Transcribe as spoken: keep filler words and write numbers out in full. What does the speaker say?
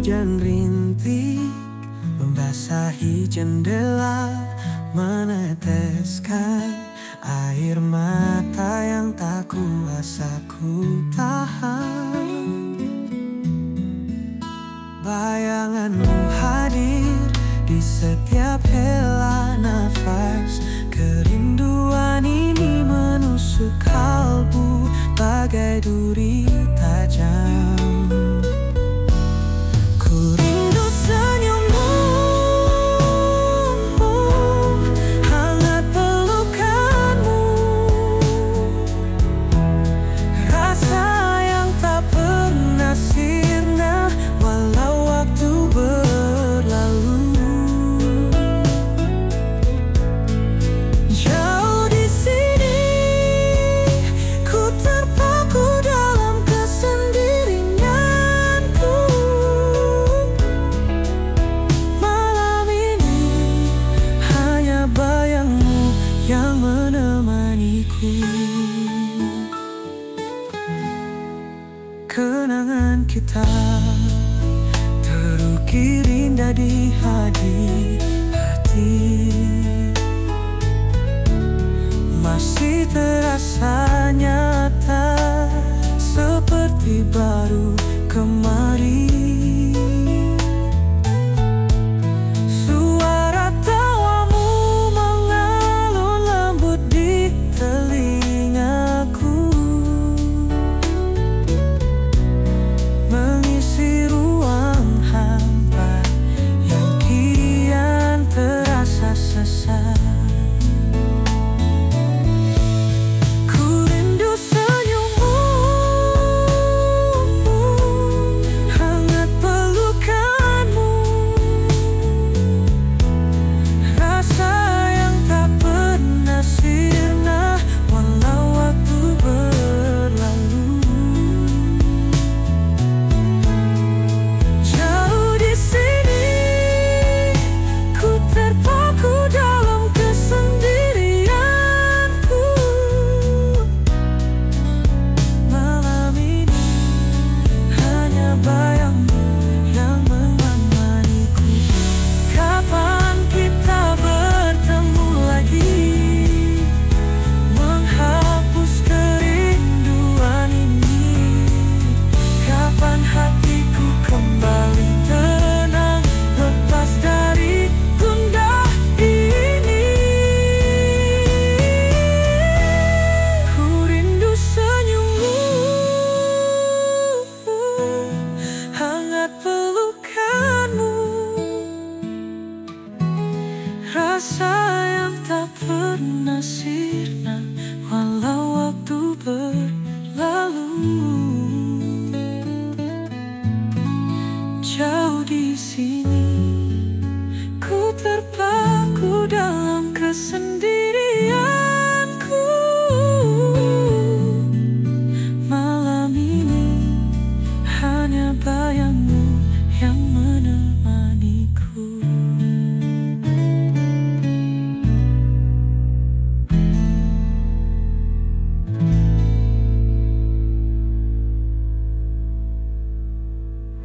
Hujan rintik membasahi jendela, meneteskan air mata yang tak kuasa ku tahan. Bayanganmu hadir di setiap hela nafas. Kerinduan ini menusuk kalbu bagai duri tajam. Ku rindu senyummu, hangat pelukanmu, rasa yang tak pernah sirna walau waktu berlalu. Jauh di sini ku terpaku dalam kesendirianku. Malam ini hanya bayangmu yang menemaniku. Kenangan kita terukir indah di hati, masih terasa nyata seperti baru kemarin. Suara tawamu mengalun lembut di telingaku, mengisi ruang hampa yang kian terasa sesak. Ku rindu senyummu, hangat pelukanmu, rasa yang tak pernah sirna walau waktu berlalu. Jauh di sini ku terpaku dalam kesendirianku. Malam ini hanya bayangmu yang menemaniku. Kapan kita bertemu lagi, menghapus kerinduan ini? Kapan hatiku kembali tenang, lepas dari gundah ini? Ku rindu senyummu, hangat pelukanmu, rasa yang tak pernah sirna walau waktu berlalu. Jauh di sini ku terpaku dalam kesendirianku. Malam ini hanya bayangmu yang menemaniku.